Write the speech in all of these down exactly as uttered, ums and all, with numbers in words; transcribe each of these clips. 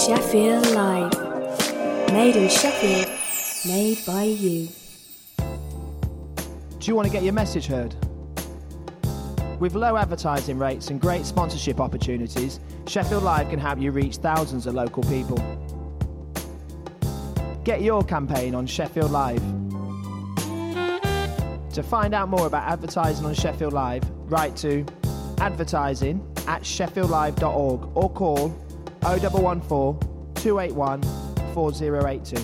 Sheffield Live. Made in Sheffield, made by you. Do you want to get your message heard? With low advertising rates and great sponsorship opportunities, Sheffield Live can help you reach thousands of local people. Get your campaign on Sheffield Live. To find out more about advertising on Sheffield Live, write to advertising at sheffield live dot org or call oh one one four, two eight one, four oh eight two.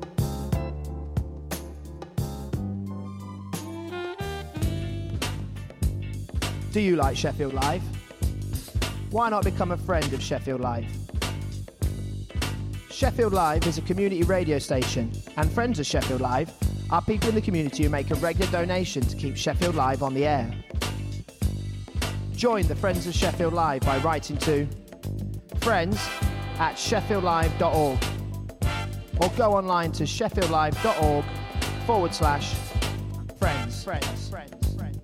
Do you like Sheffield Live? Why not become a friend of Sheffield Live? Sheffield Live is a community radio station, and friends of Sheffield Live are people in the community who make a regular donation to keep Sheffield Live on the air. Join the Friends of Sheffield Live by writing to friends at sheffield live dot org or go online to sheffield live dot org forward slash friends. Friends. Friends. Friends.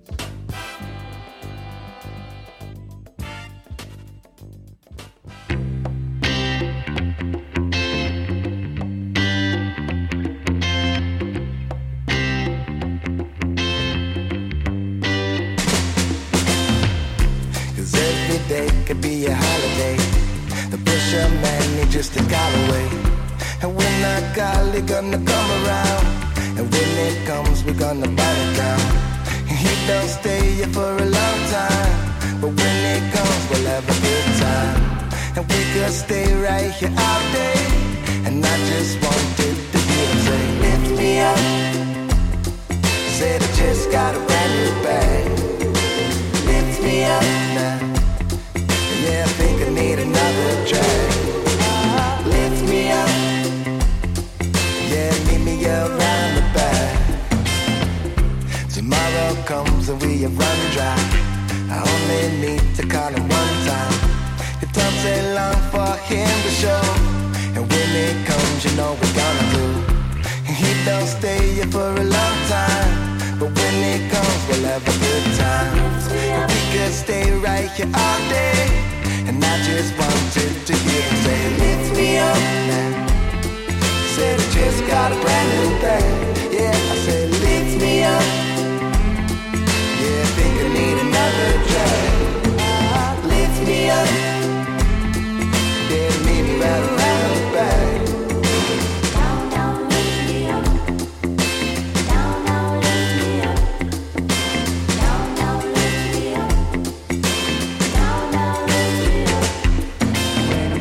Day could be a holiday. The pusher man need just a call away. And when that golly gonna come around, and when it comes we're gonna bite it down. And he don't stay here for a long time, but when it comes we'll have a good time. And we could stay right here all day. And I just wanted to hear him say, lift me up. Said I just got a brand new bag. Lift me up now. Yeah, I think I need another drag. Lift me up. Yeah, meet me around the back. Tomorrow comes and we have run dry. I only need to call him one time. It don't take long for him to show. And when it comes, you know we're gonna do. And he don't stay here for a long time, but when it comes, we'll have a good time. And we could stay right here all day. And I just wanted to hear him say, lift me up now. Said I just got a brand new bag. Yeah, I said, lift me up. Yeah, I think I need another drag. Lift me up. Yeah, meet me right around the back. Down, down, lift me up. Down, down, lift me up. Down, down, lift me up. Down, down, lift me up. When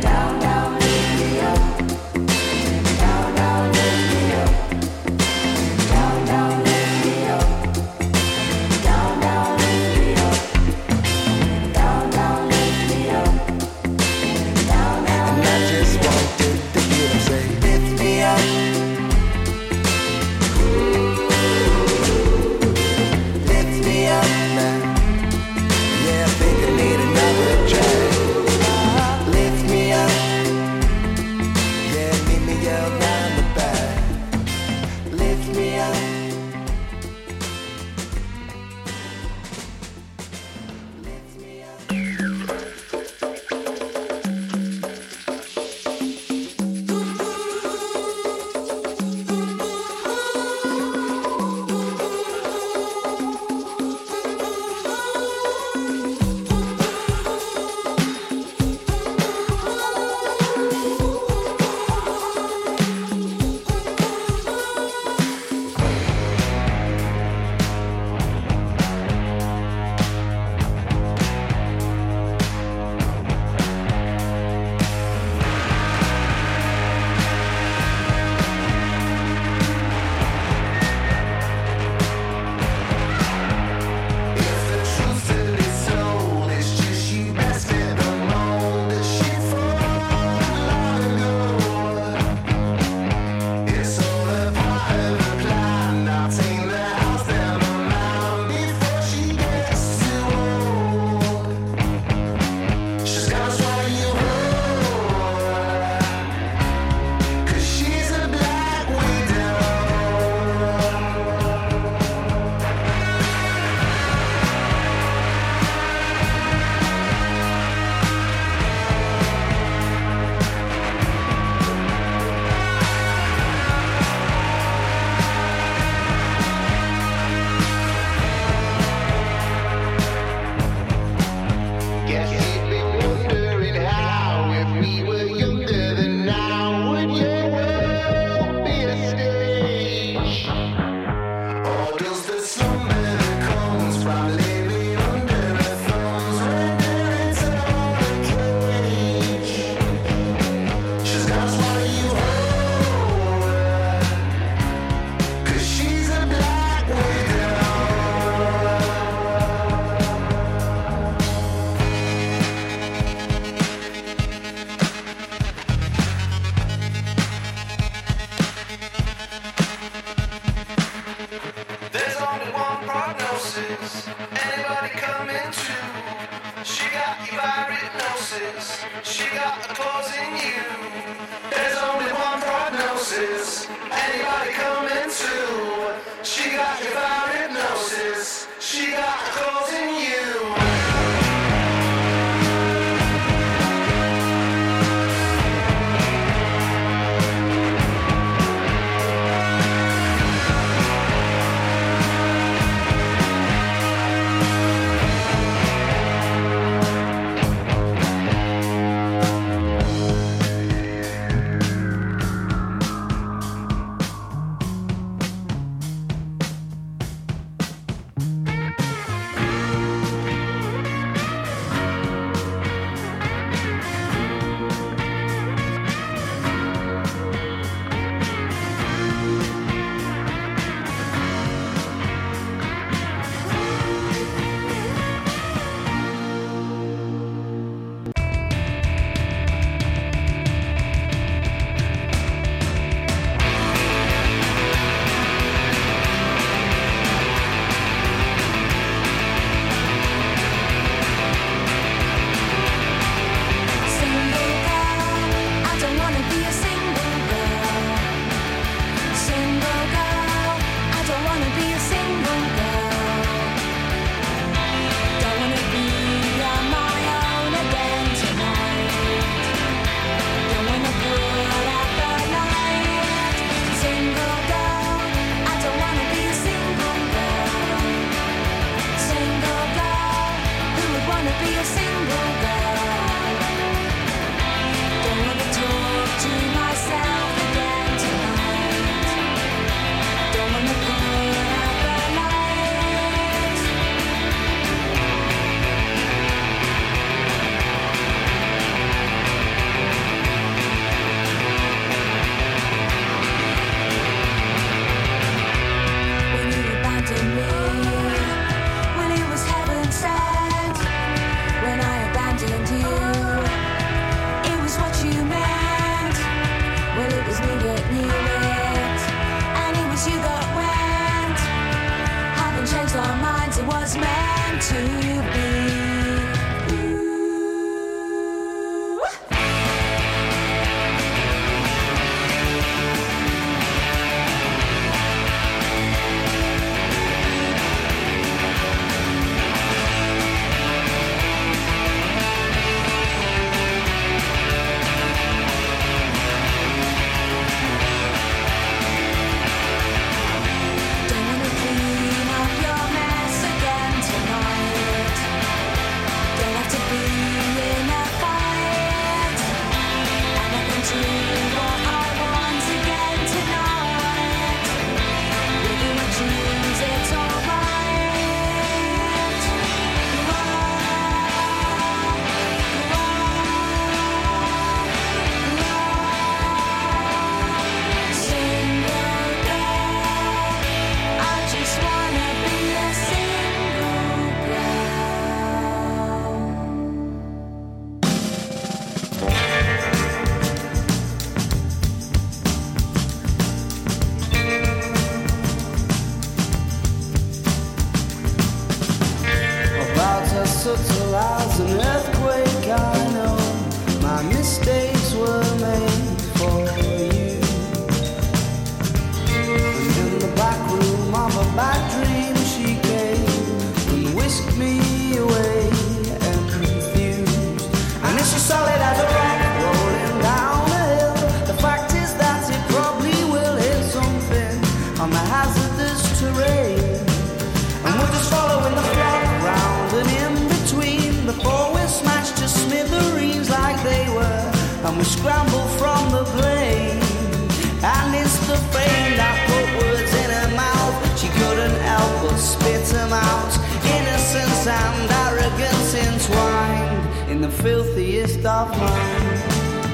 and we scramble from the blame. And it's the fame that put words in her mouth. She couldn't help but spit them out. Innocence and arrogance entwined in the filthiest of minds.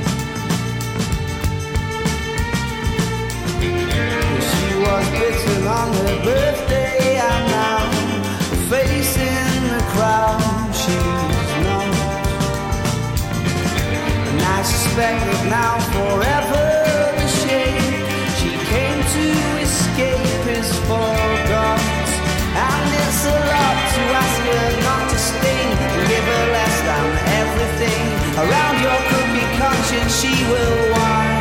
She was bitten on her birthday, and now facing the crowd she's not. And I suspect that now forever the shame she came to escape is forgot. And it's a lot to ask her not to sting and give her less than everything. Around your cookie conscience she will whine.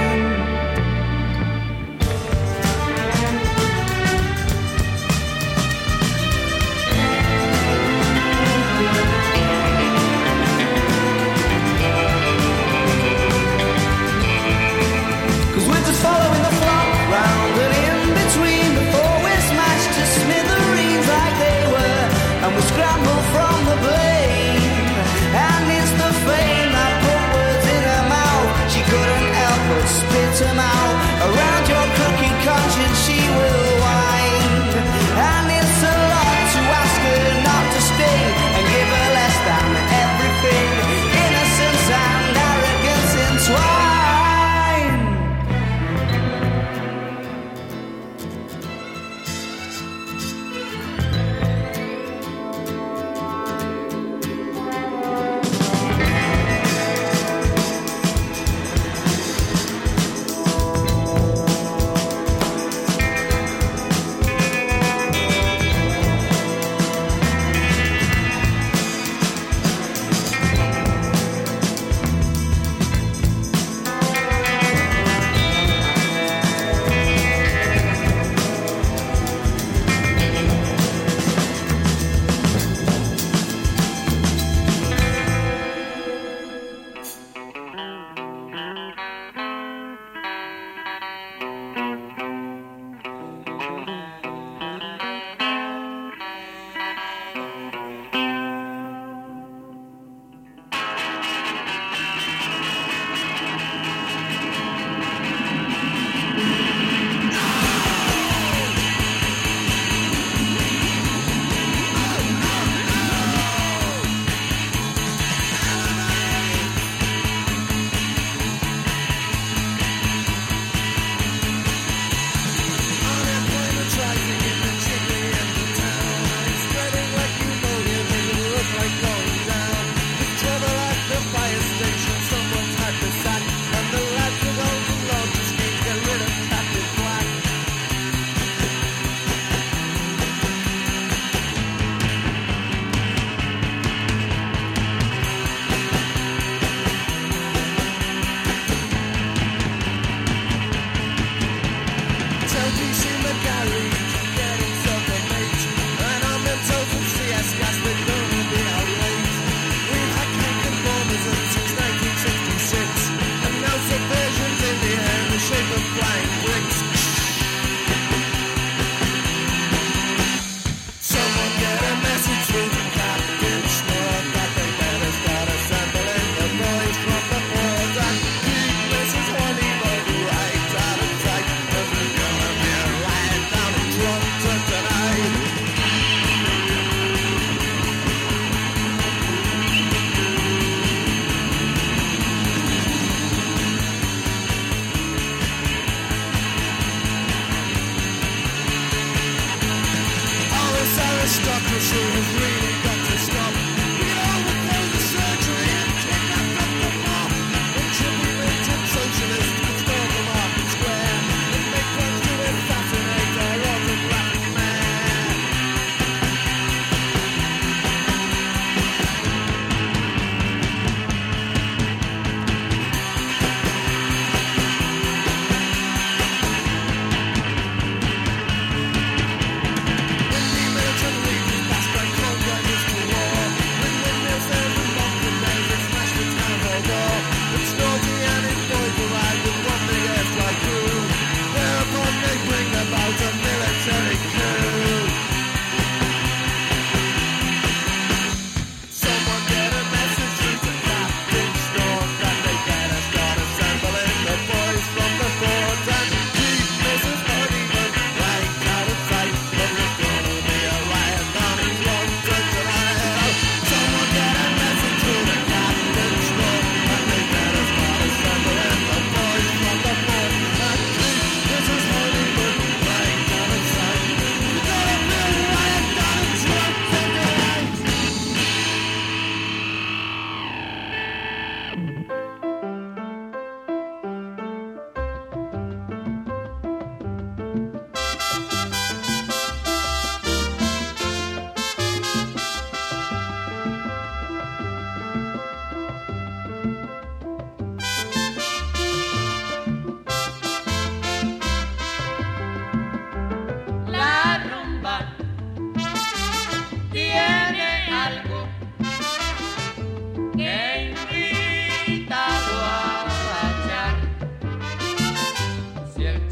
Following the flock round and in between, before we're smashed to smithereens like they were, and we scramble from the blame. And it's the fame that put words in her mouth. She couldn't help but spit them out. Around your cookie conscience she will wind. And it's a lot to ask her not to sting and give her less than everything. Innocence and arrogance entwined.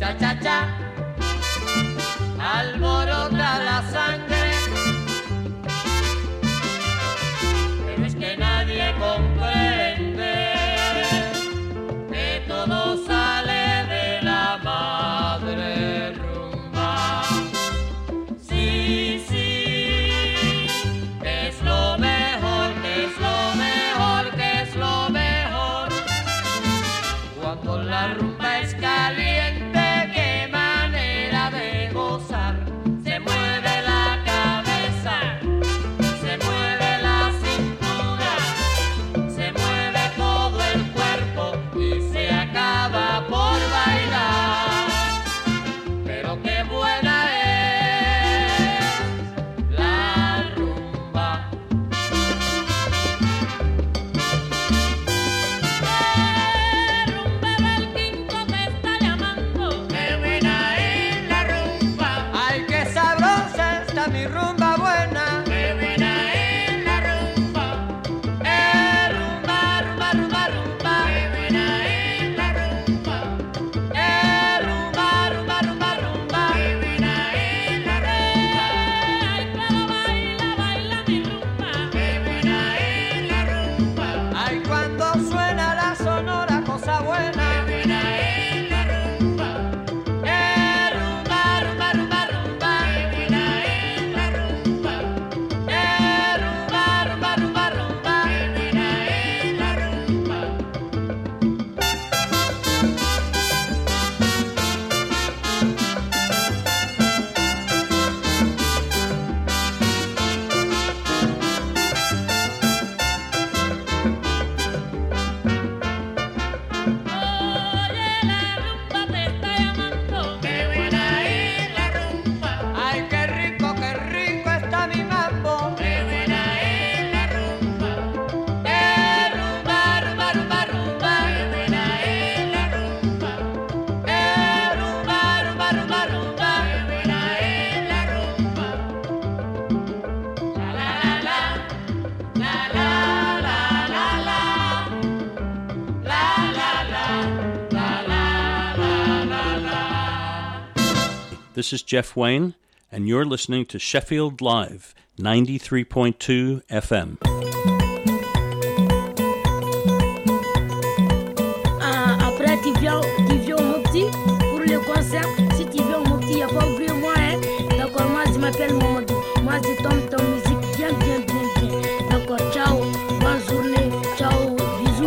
cha cha cha, alborota la sangre, pero es que nadie comprende que todo sale de la madre rumba. Sí, sí, que es lo mejor, que es lo mejor, que es lo mejor. Cuando la rumba es caliente, qué manera de gozar. Se mueve la cabeza, se mueve la cintura, se mueve todo el cuerpo y se acaba por bailar. Pero qué buena es la rumba. Eh, rumba del quinto te está llamando. Qué buena es la rumba. Ay, qué sabrosa está mi rumba buena. Qué buena es la rumba. Eh, rumba, rumba, rumba, rumba. Qué buena es la rumba. Eh, rumba, rumba, rumba, rumba. Qué buena es la rumba. Ay, pero baila, baila mi rumba. Qué buena es la rumba. Ay, cuando suena la sonora cosa buena. Qué buena es la rumba. Eh, rumba, rumba, rumba, rumba. Qué buena es la rumba. Eh, rumba, rumba, rumba, rumba. Qué buena es la rumba. Oye, la rumba te está llamando. Qué buena es la rumba. Ay, qué rico, qué rico está mi mambo. Qué buena es la rumba. Eh, rumba, rumba, rumba, rumba. Qué buena es la rumba. Eh, rumba, rumba, rumba, rumba. Qué buena es la rumba. La la la la, la la la la la. La la la, la la la la la. This is Jeff Wayne, and you're listening to Sheffield Live, ninety-three point two F M. Ah, après, tu viens, tu viens au Mopti pour le concert. Si tu viens au Mopti, il n'y a pas oublié moi, hein. D'accord, moi, je m'appelle Mamadou. Moi, je tombe ton musique bien, bien, bien, bien. D'accord, ciao, bonne journée, ciao, bisous.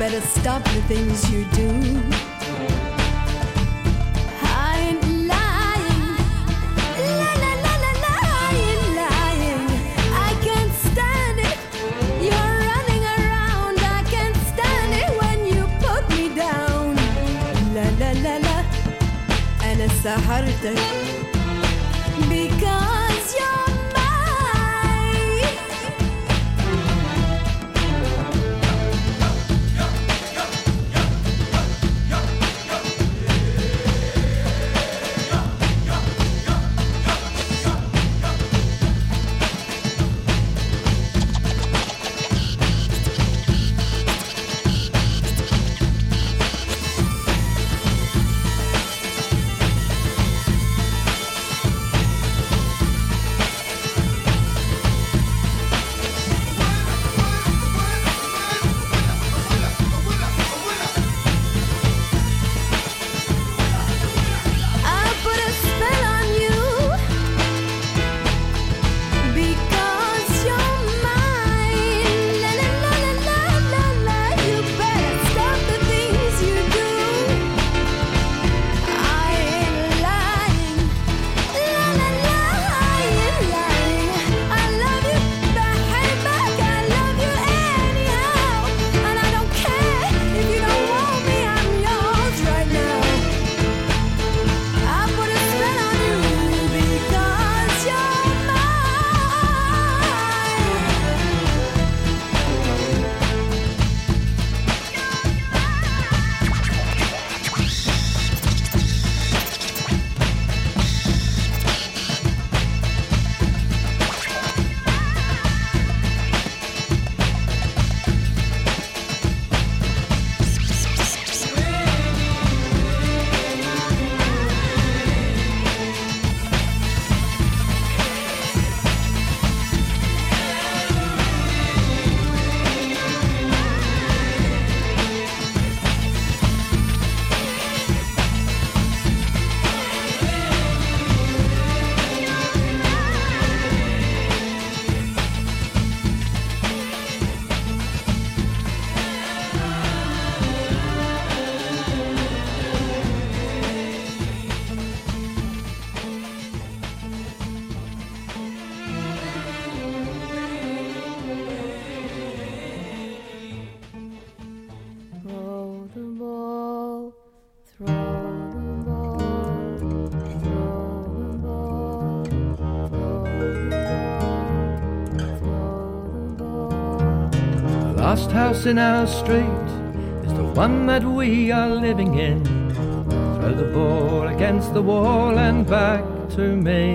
better stop the things you do. I ain't lying, la la la la la, I ain't lying. I can't stand it. You're running around. I can't stand it when you put me down. La la la la, and it's a heartache because you're. Last house in our street is the one that we are living in. Throw the ball against the wall and back to me.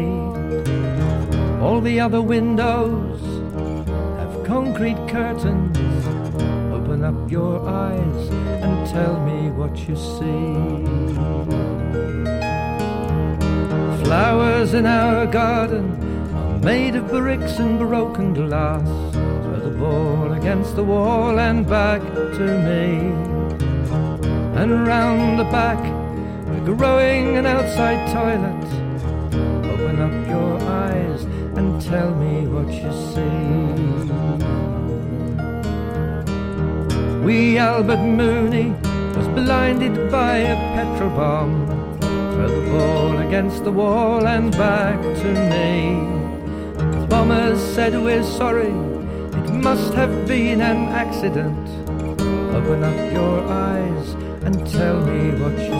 All the other windows have concrete curtains. Open up your eyes and tell me what you see. Flowers in our garden are made of bricks and broken glass. The ball against the wall and back to me. And round the back we're growing an outside toilet. Open up your eyes and tell me what you see. Wee Albert Mooney was blinded by a petrol bomb. Throw the ball against the wall and back to me. The bombers said we're sorry, it must have been an accident. Open up your eyes and tell me what you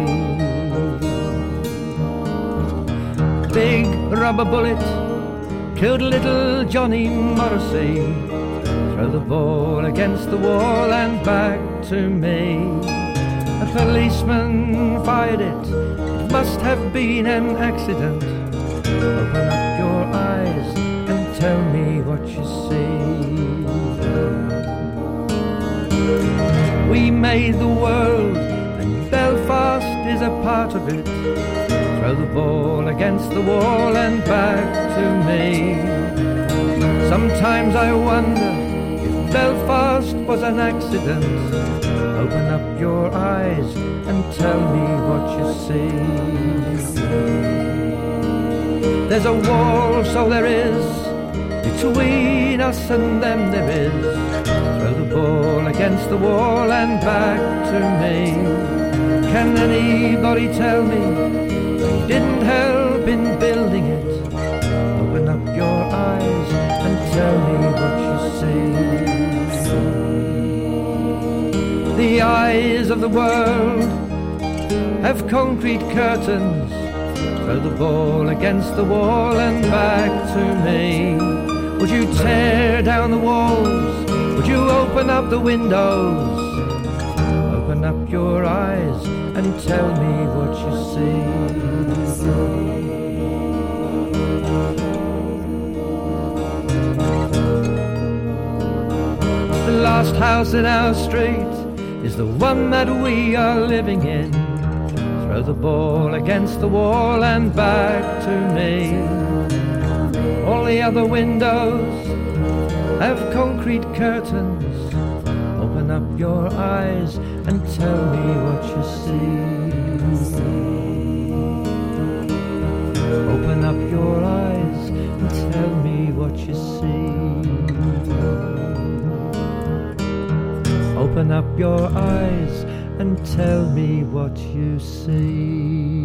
see. Big rubber bullet killed little Johnny Morrissey. Throw the ball against the wall and back to me. A policeman fired it, it must have been an accident. Open up your eyes and tell me what you see. We made the world and Belfast is a part of it. Throw the ball against the wall and back to me. Sometimes I wonder if Belfast was an accident. Open up your eyes and tell me what you see. There's a wall, so there is, between us and them there is. Throw the ball against the wall and back to me. Can anybody tell me that he didn't help in building it? Open up your eyes and tell me what you see. The eyes of the world have concrete curtains. Throw the ball against the wall and back to me. Would you tear down the walls? Would you open up the windows? Open up your eyes and tell me what you see. The last house in our street is the one that we are living in. Throw the ball against the wall and back to me. All the other windows have concrete curtains. Open up your eyes and tell me what you see. Open up your eyes and tell me what you see. Open up your eyes and tell me what you see.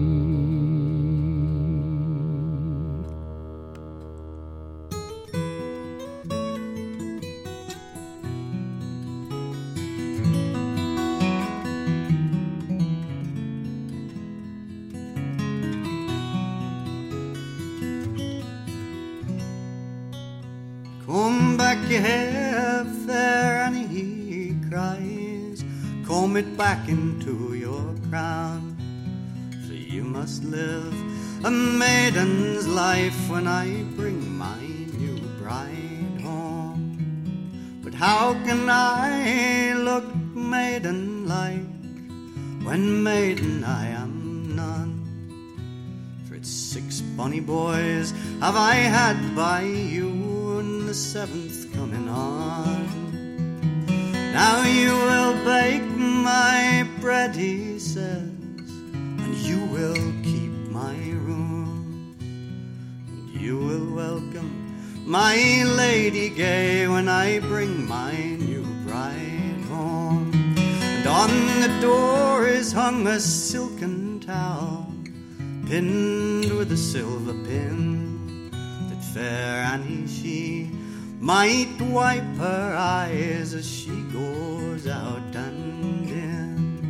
Comb back your hair, fair Annie, he cries. Comb it back into your crown. For you must live a maiden's life when I bring my new bride home. But how can I look maiden-like when maiden I am none? For it's six bonny boys have I had by you, and the seventh coming on. Now you will bake my bread, he says, and you will keep my room, and you will welcome my lady gay when I bring my new bride home. And on the door is hung a silken towel, pinned with a silver pin, that fair Annie she might wipe her eyes as she goes out and in.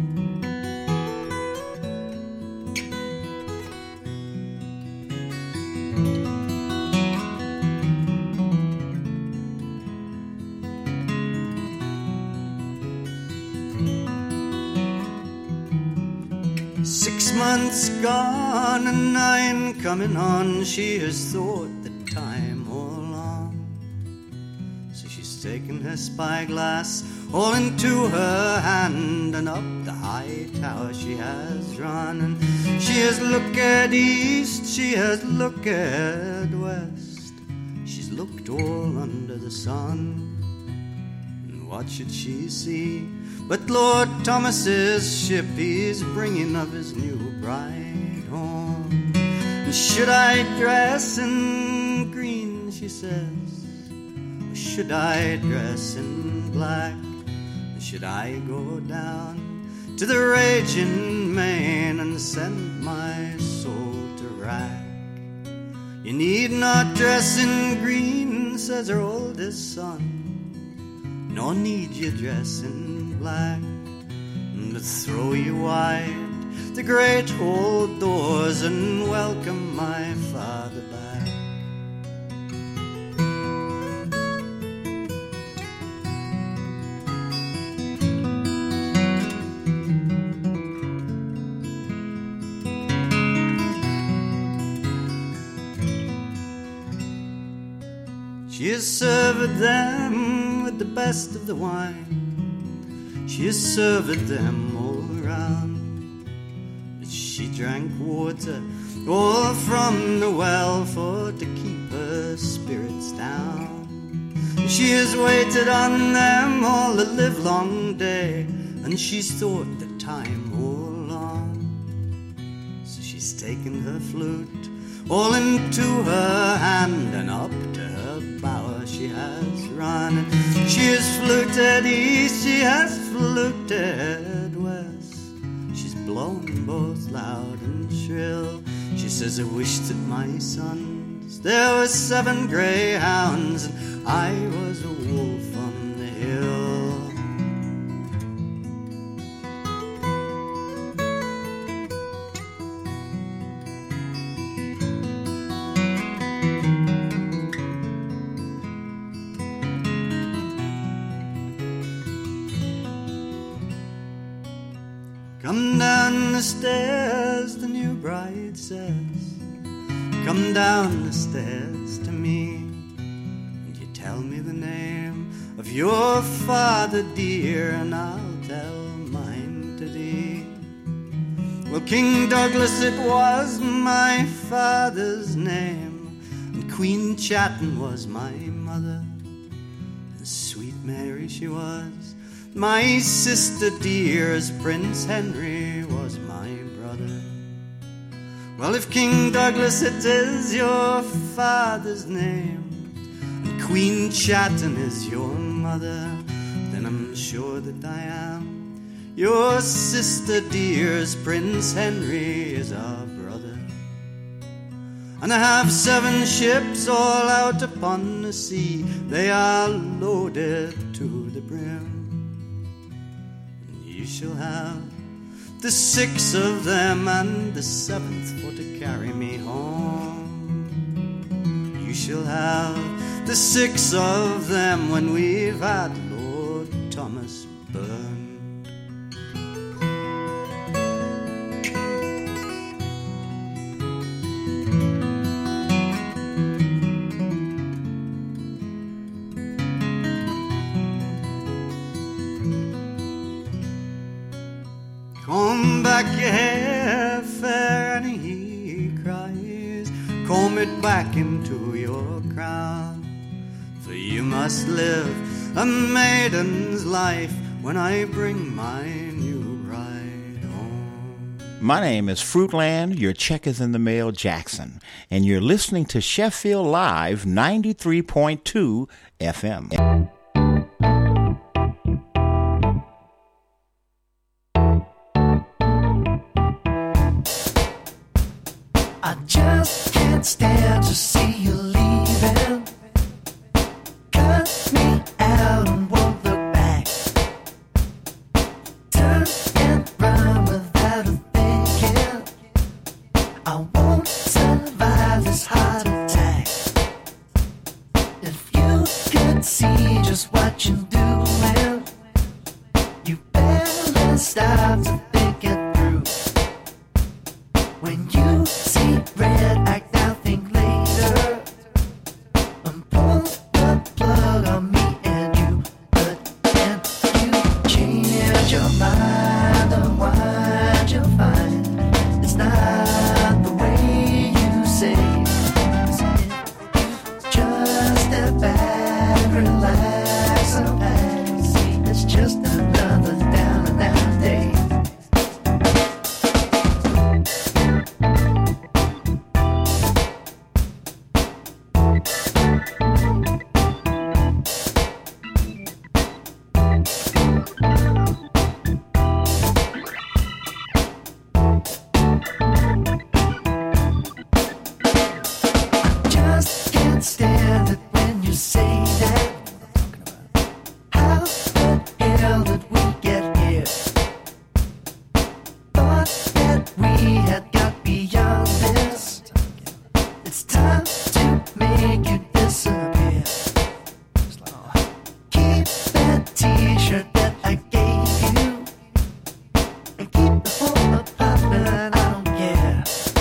Six months gone and nine coming on, she has thought the time all on. So she's taken her spyglass all into her hand, and up the high tower she has run. And she has looked at east, she has looked at west, she's looked all under the sun. And what should she see but Lord Thomas's ship? He's bringing of his new bride home. And should I dress in green, she says, or should I dress in black? Should I go down to the raging main and send my soul to rack? You need not dress in green, says her oldest son, nor need you dress in black, but throw you wide the great old doors and welcome my father back. She has served them with the best of the wine, she has served them all around, but she drank water all from the well for to keep her spirits down. She has waited on them all the livelong day, and she's thought the time all on. So she's taken her flute all into her hand, and up to her bower she has run. She has fluted east, she has fluted west. She's blown both loud and shrill. She says, I wish that my sons, there were seven greyhounds, and I was a wolf on the hill. Come down the stairs, the new bride says. Come down the stairs to me, and you tell me the name of your father dear, and I'll tell mine to thee. Well, King Douglas it was my father's name, and Queen Chatton was my mother, and sweet Mary she was my sister dear, as Prince Henry was my brother. Well, if King Douglas it is your father's name, and Queen Chatton is your mother, then I'm sure that I am your sister dear, as Prince Henry is our brother. And I have seven ships all out upon the sea, they are loaded to the brim. You shall have the six of them, and the seventh for to carry me home. You shall have the six of them when we've had Lord Thomas burned. Comb back your hair, fair Annie, he cries. Comb it back into your crown, for you must live a maiden's life when I bring my new bride home. My name is Fruitland, your check is in the mail, Jackson, and you're listening to Sheffield Live ninety-three point two F M. I just can't stand to see you leaving. Cut me out and won't look back. Turn and run without a thinking. I won't survive this heart attack. If you could see just what you're doing, you better stop to think it through. When you see red, act now, think later. And pull the plug on me and you. But can you change your mind? Unwind, you'll find it's not the way you say. Just step back, relax, and see it's just another down and down day. Just can't stand it when you say that. How the hell did we get here? Thought that we had got beyond this. It's time to make you disappear. Keep that t-shirt that I gave you, and keep the whole apartment, I don't care.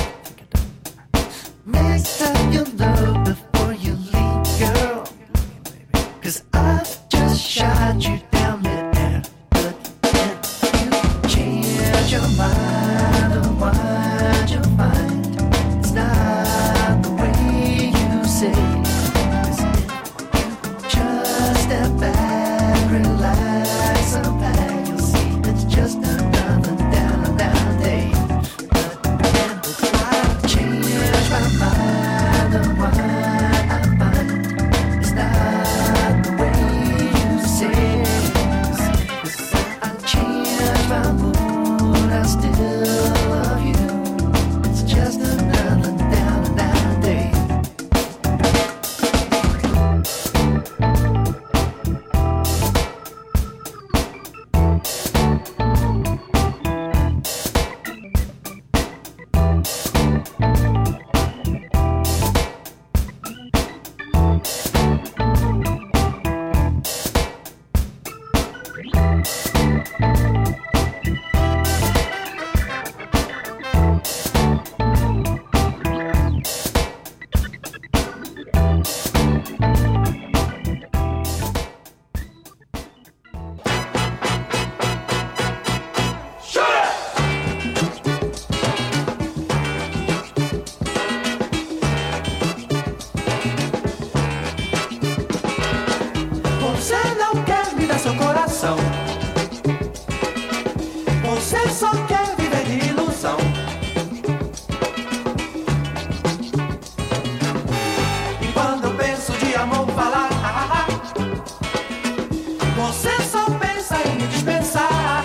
Next time you look before you leave, girl, 'cause I've just shot you down mid-air. But can you change your mind? Unwind, you'll find it's not the way you say. 'Cause if you just step back, relax, unpack, you'll see it's just another down and down day. But can I change my mind? Unwind, I find it's not Você não quer me dar seu coração. Você só quer viver de ilusão. E quando eu penso de amor falar, você só pensa em me dispensar.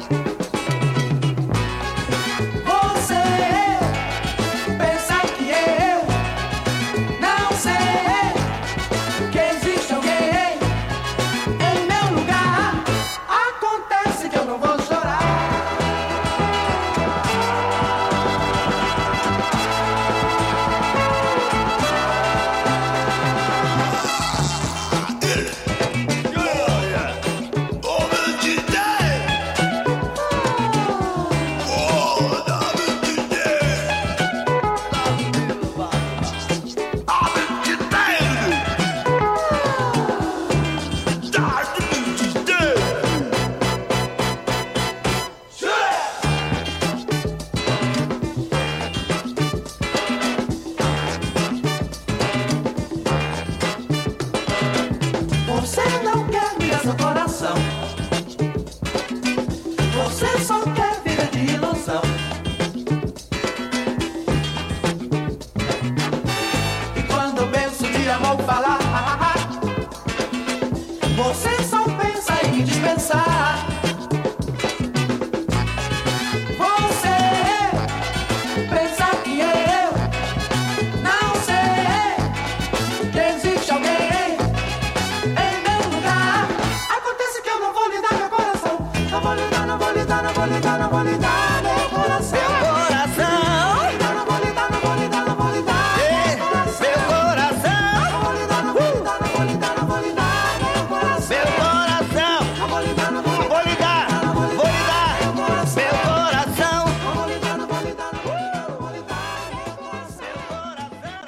Você pensa que eu não sei que existe alguém em meu lugar. Acontece que eu não vou chorar. Você não quer me dar seu coração. Você só quer viver de ilusão. E quando eu penso de amor falar, você só pensa em me dispensar. Você pensa que eu não sei que existe alguém em meu lugar. Acontece que eu não vou lhe dar meu coração. Não vou lhe dar, não vou lhe dar, não vou lhe dar, não vou lhe dar meu coração. Meu coração. Não vou lhe dar, não vou lhe dar, não vou lhe dar meu coração. Meu coração. Não vou lhe dar, não vou lhe dar, não vou lhe dar, não vou lhe dar meu coração. Meu coração. Não vou lhe dar, não vou lhe dar, vou lhe dar, vou lhe dar meu coração. Não vou lhe dar, não vou lhe dar, não vou lhe dar, não vou lhe dar meu coração. Meu coração.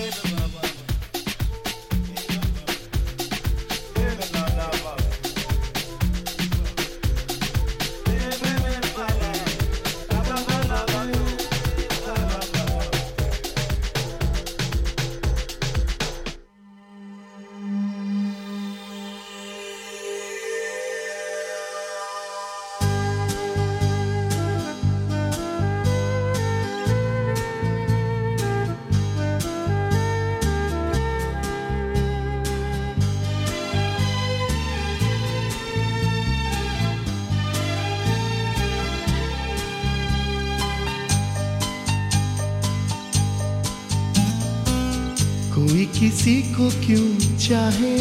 कोई किसी को क्यों चाहे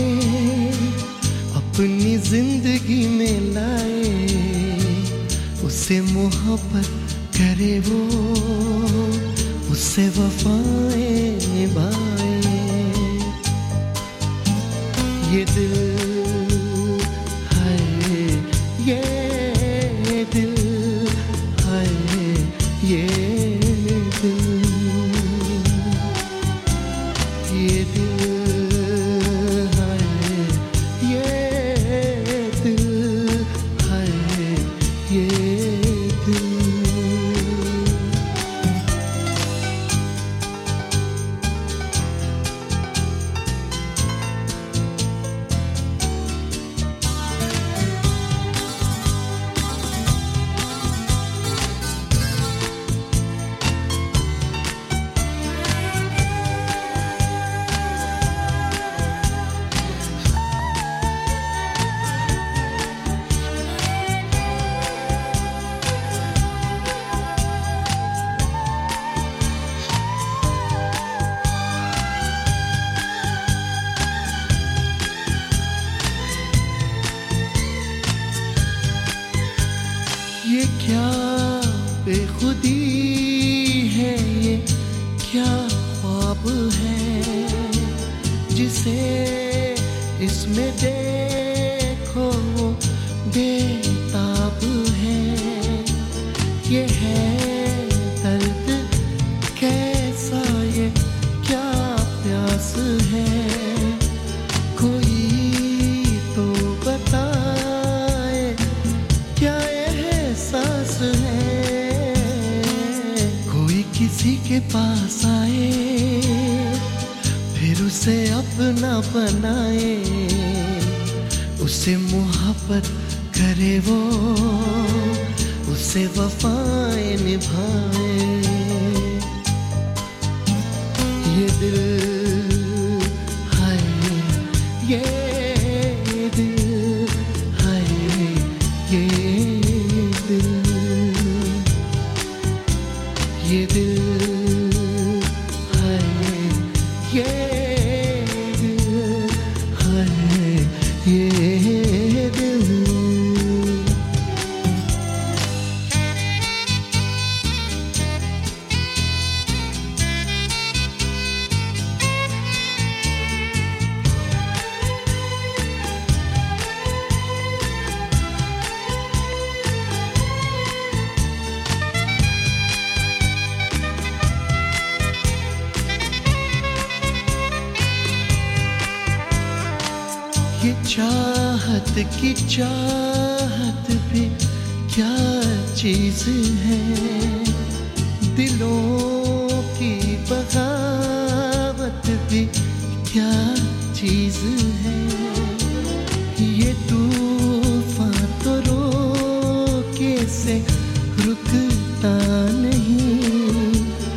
अपनी जिंदगी में लाए, उससे मोहब्बत करे वो, उससे वफाएं निभाए। ये दिल है, ये दिल है, ये दिल, ये दिल है, ये दिल है, ये दिल। ये क्या बेखुदी है, ये क्या ख्वाब है, जिसे इसमें देखो वो बेताब है। ये है दर्द कैसा, ये क्या प्यास है, कोई तो बताए क्या एहसास है। कोई किसी के पास आए फिर उसे अपना बनाए, उससे मोहब्बत करे वो, उससे वफाएं निभाए। ये दिल है, ये दिल है, ये दिल, ये दिल है, ये दिल है, ये दिल। ये चाहत की चाहत भी क्या चीज है, दिलों की बगावत भी क्या चीज है। ये तूफान तो रोके से रुकता नहीं,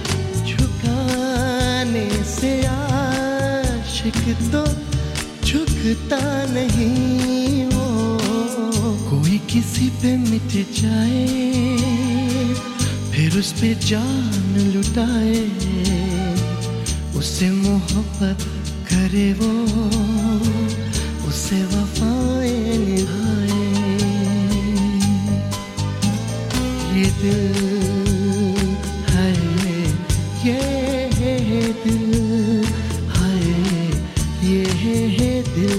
झुकाने से आशिक तो झुकता नहीं। वो कोई किसी पे मिट जाए फिर उस पे जान लुटाए, उससे मोहब्बत करे वो, उससे वफाएं निभाए। ये दिल है, ये दिल है, ये दिल,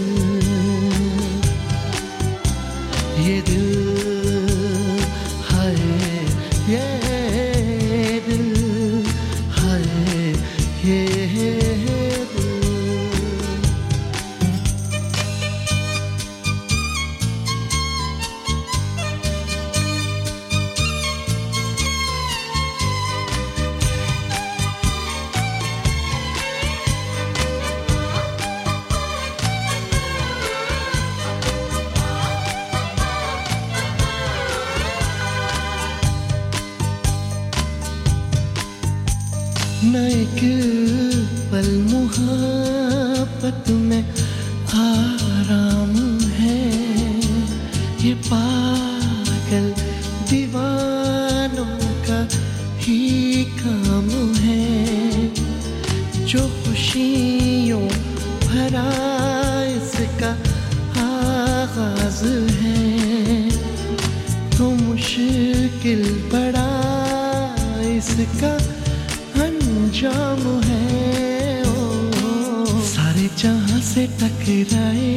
ये दिल है, ये दिल है, ये मोहब्बत में आराम है ये पागल दीवानों का ही काम है जो खुशियों भरा इसका आगाज है तो मुश्किल बड़ा इसका अंजाम है ओ, सारे जहां से टकराए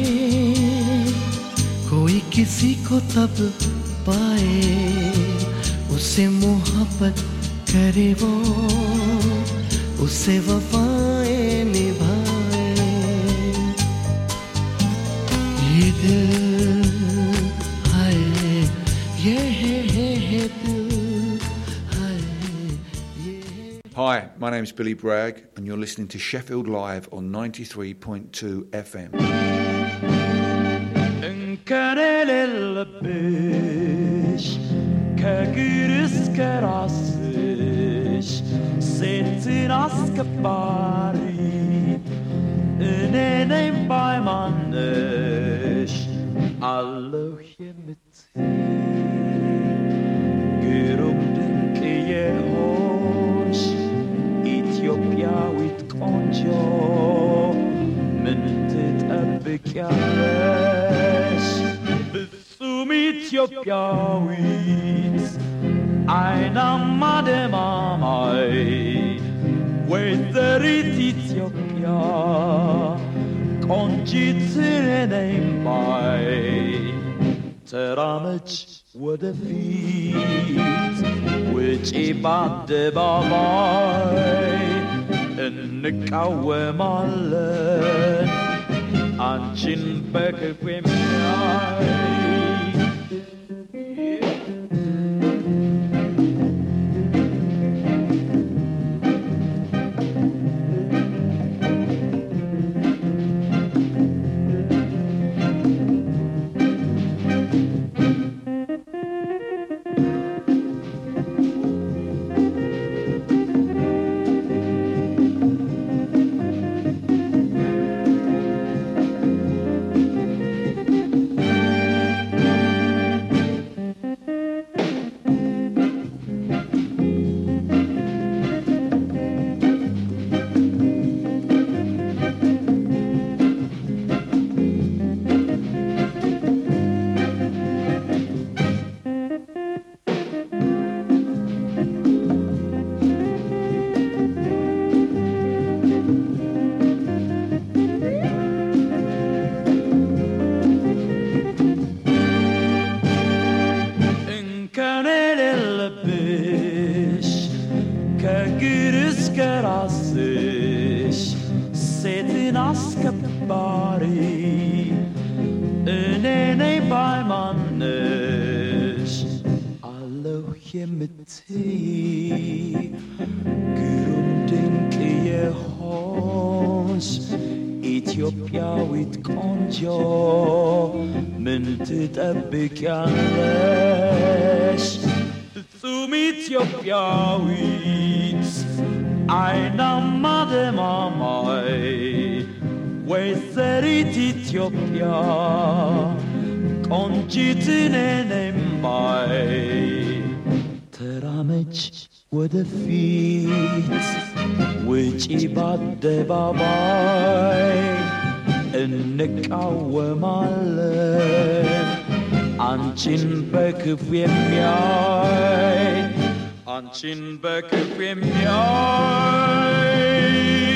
कोई किसी को तब पाए उसे मोहब्बत करे वो उसे वफाएं निभाए ये दिल हाय ये है है है दिल हाय ये Hi, my name's Billy Bragg and you're listening to Sheffield Live on ninety-three point two F M. Sitting askapari Öneneyim baymanış Allah'yemeti Görümdün ki hoş İtiyopyawit konco Min titebik yaleş Bithum İtiyopyawit Aynam madem amay Wetherit Ethiopia Konjitzireneim bay Teramich ወደፊት ውጪ በአደባባይ እንቃወማለን አንቺን በክፉ የሚያይ ኢትዮጵያዊት ቆንጆ ምን ትጠብቂያለሽ ፍጹም ኢትዮጵያዊት አይናማ ደማማይ ወይዘሪት ኢትዮጵያ ቆንጂት ነኝ ባይ ተራመች ወደፊት ውጪ በአደባባይ እንቃወማለን አንቺን በክፉ የሚያይ አንቺን በክፉ የሚያይ